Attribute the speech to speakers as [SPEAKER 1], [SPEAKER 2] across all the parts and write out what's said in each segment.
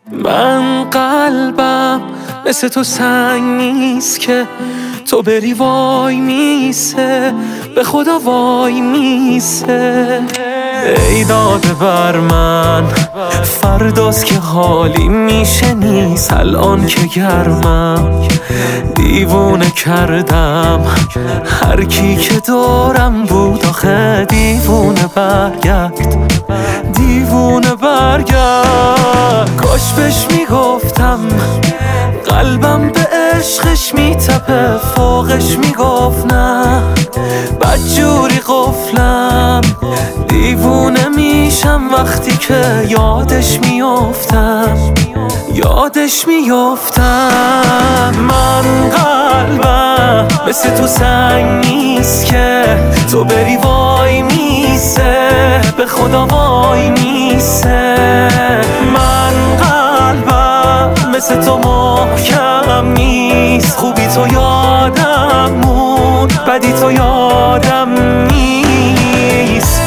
[SPEAKER 1] من قلبم مثل تو سنگ نیست که تو بری وای میسه، به خدا وای میسه. ای داده بر من فرداست که حالی میشه نیست، الان که گرمم دیوونه کردم هر کی که دورم بود. آخه دیوونه برگرد، دیوونه برگرد. کاش بهش میگفتم قلبم به عشقش میتپه، فوقش میگفت نه بدجوری قفلم. دیوونه میشم وقتی که یادش میافتم، یادش میافتم. من قلبم مثل تو سنگ نیست که تو بری وای میسه، به خدا وای میسه. من قلبم مثل تو محکم نیست، خوبی تو یادم موند، بدی تو یادم نیست.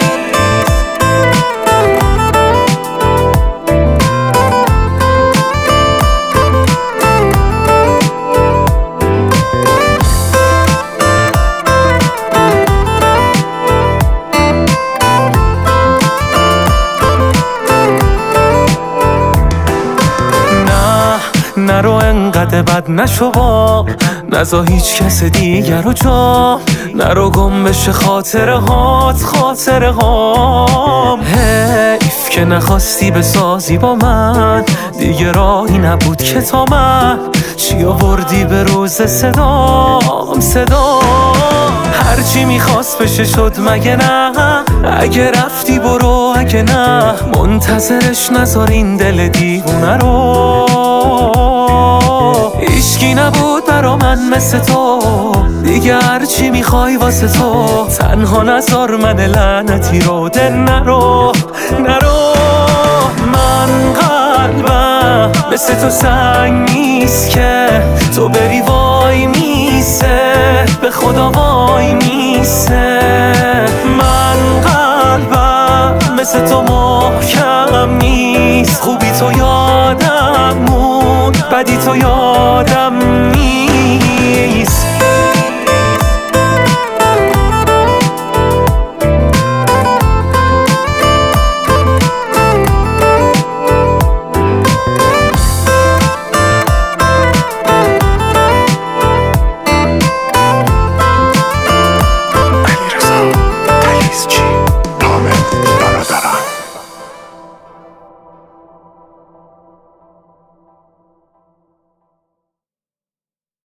[SPEAKER 1] نرو انقدر بد نشو با، نزا هیچ کس دیگر رو جا، نرو گم بشه خاطره هات، خاطره هام. حیف که نخواستی بسازی با من، دیگه راهی نبود که تا من چی آوردی به روز صدام، صدام. هرچی میخواست بشه شد مگه نه؟ اگه رفتی برو، اگه نه منتظرش نذار این دل دیوونه رو. هیچکی نبود برا من مثل تو، دیگه هرچی میخوای واسه تو. تنها نذار من لعنتی رو، دل نرو نرو. من قلبم مثل تو سنگ نیست که تو بری وای میسه، به خدا وای میسه. من قلبم مثل تو محکم نیست، خوبی تو